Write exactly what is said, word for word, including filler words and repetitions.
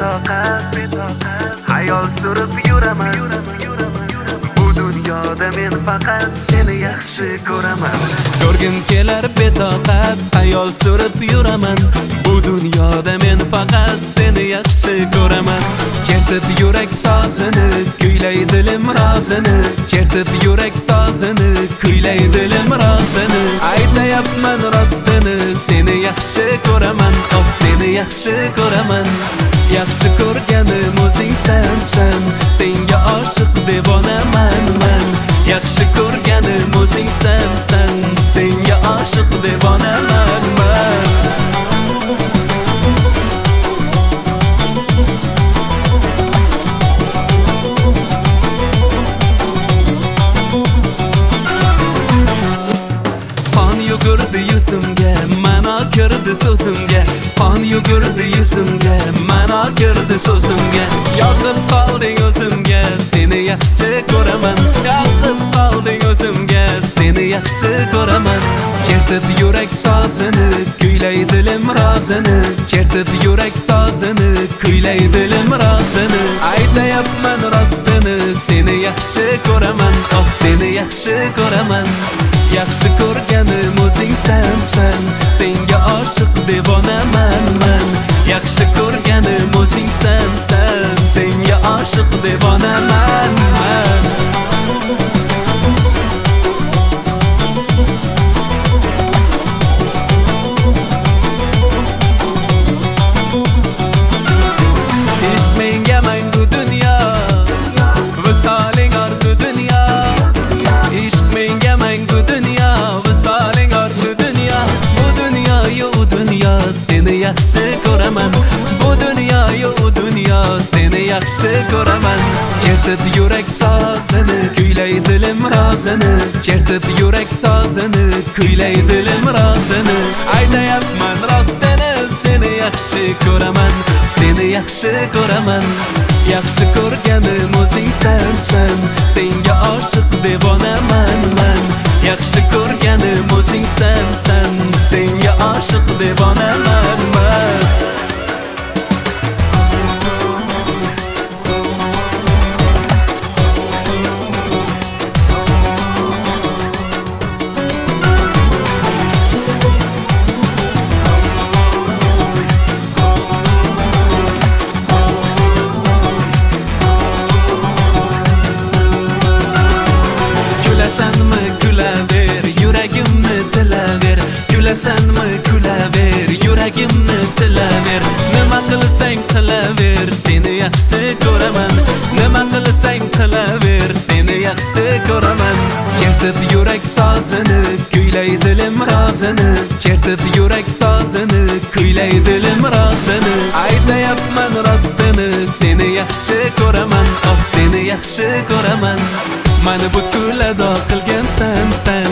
betoqat hayol surib yuraman. Bu dunyoda men faqat seni yaxshi ko'raman. Ko'rgim kelar betoqat hayol surib yuraman. Bu dunyoda men faqat seni yaxshi ko'raman. Chertib yurak sozini, kuylay dilim rozini. Chertib yurak sozini, kuylay dilim rozini. Aytayapman rostini, seni yaxshi ko'raman. Oh, seni yaxshi ko'raman. Yaxshi ko'rganim o'zing sensan, senga oshiq devonaman men. Yaxshi ko'rganim o'zing sensan, senga oshiq devonaman men. Yugurdi yuzimga, mana kirdi so'zimga. Qon yugurdi yuzimga, mana kirdi so'zimga. Yoqib qolding o'zimga, seni yaxshi ko'raman. Yoqib qolding o'zimga, seni yaxshi ko'raman. Chertib yurak sozini, kuylay dilim rozini. Chertib yurak sozini, kuylay dilim rozini. Aytayapman rostini, seni yaxshi ko'raman. Oh, seni yaxshi ko'raman. Yaxshi ko'rganim o'zing sensan, senga oshiq devonaman men. Yaxshi ko'rganim o'zing sensan, senga oshiq devonaman men. Ishq menga mangu dunyo, visoling orzu dunyo. Ishq menga mangu dunyo, visoling orzu dunyo. Bu dunyo yo dunyo, seni yaxshi ko'raman. Bu dunyo yo dunyo, seni yaxshi ko'raman. Chertib yurak sozini, kuylay dilim rozini. Chertib yurak sozini, kuylay dilim rozini. Aytayapman rostini, seni yaxshi ko'raman. Seni yaxshi ko'raman. Yaxshi ko'rganim o'zing sensan, senga oshiq devonaman men. Yaxshi ko'rganim o'zing sensan, senga oshiq devonaman men. Gülasanmi kulaver, yuragimni tilaver. Gülasanmi kulaver, yuragimni tilaver. Nima qilsang qilaver, seni yaxshi ko'raman. Nima qilsang qilaver, seni yaxshi ko'raman. Chertib yurak sozini, kuylay dilim rozini. Chertib yurak sozini, kuylay dilim rozini. Aytayapman rostini, seni yaxshi ko'raman. Oh, seni yaxshi ko'raman. Mani butkul ado qilgan sensan,